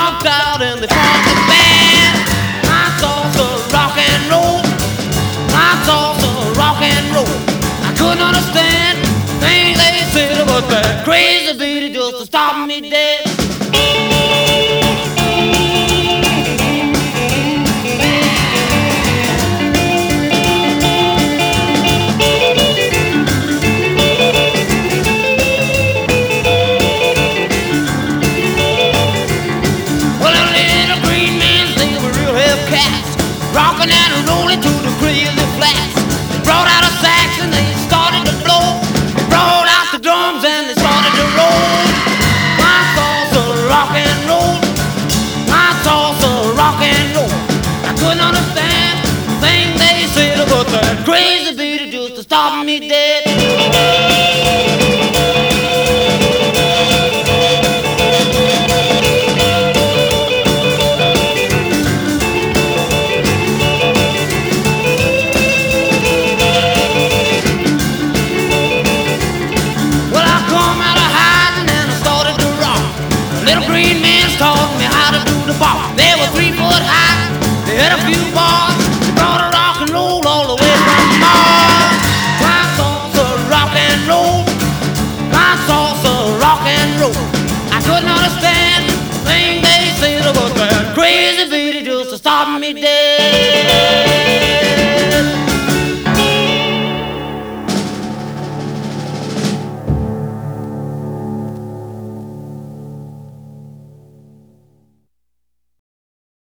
stomped out and they formed a band. My salsa rock and roll, my salsa rock and roll. I couldn't understand things they said about that crazy beat just to stop me dead. Rocking and rolling to the crazy flats. They brought out a sax and they started to blow. They brought out the drums and they started to roll. My salsa rock and roll, my salsa rock and roll. I couldn't understand the thing they said about that crazy beat just to stop me dead. Little green man taught me how to do the bop. They were 3 foot high, they had a few bars. They brought a rock and roll all the way from Mars. My salsa rock and roll, my salsa rock and roll. I couldn't understand the thing they said about that crazy beat just to stop me dead.